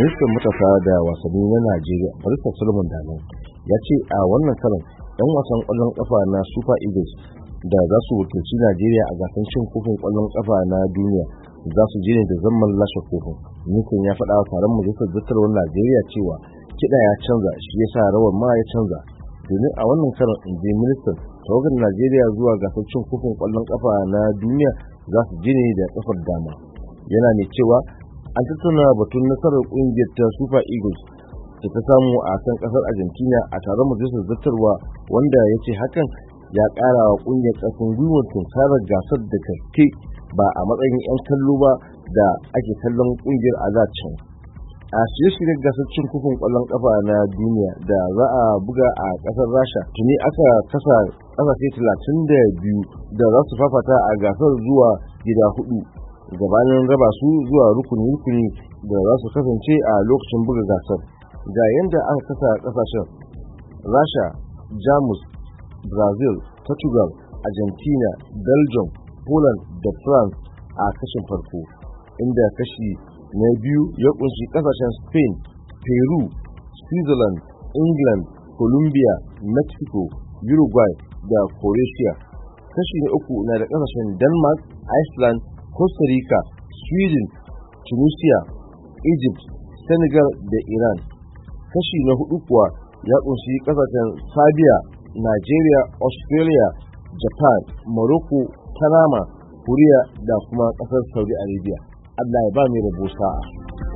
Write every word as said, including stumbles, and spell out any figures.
Ministan matasa da wasanni na Najeriya, Barista Solomon Dalon, ya ce a wannan karon ‘yan wasan ƙwallon ƙafa na Super Eagles da za su wakilci Najeriya a gasar cin kofin ƙwallon ƙafa na duniya za su je ne da zamman lashe kofin. Ministan ya faɗa wa taron majalisar dattawan Najeriya cewa kiɗa ya canza, shi ya sa rawar ma ya canza. Domin a wannan karon, in ji ministan, tawagar Najeriya zuwa gasar cin kofin ƙwallon ƙafa na duniya za su je ne da ƙafar dama. Yana mai cewa an tattauna batun nasarar kungiyar ta Super Eagles da ta samu a kan kasar Argentina a taron majalisar zattarwa, wanda ya ce hakan ya ƙara wa kungiyar ƙarfin gwiwar tunkarar gasar da gaske ba a matsayin 'yan kallo ba da ake kallon kungiyar a da can. A shirye-shiryen gasar cin kofin ƙwallon ƙafa na duniya da za a buga a ƙasar Rasha, tuni aka kasa ƙasashe talatin da biyu da za su fafata a gasar zuwa gida hudu gabanin raba su zuwa rukuni-rukuni da za su kasance a lokacin buga gasar. Ga yadda aka kasa kasashen: Rasha, Jamus, Brazil, Portugal, Argentina, Belgium, Poland da France a kashin farko, inda kashi na biyu ya kunshi kasashen Spain, Peru, Switzerland, England, Colombia, Mexico, Uruguay da Croatia. Kashi na uku na da kasashen Denmark, Iceland, Costa Rica, Sweden, Tunisia, Egypt, Senegal da Iran. Kashi na hudu kuwa ya kunshi kasashen Serbia, Nigeria, Australia, Japan, Morocco, Panama, Korea da kuma kasar Saudi Arabia. Allah ya ba mai rabo sa'a.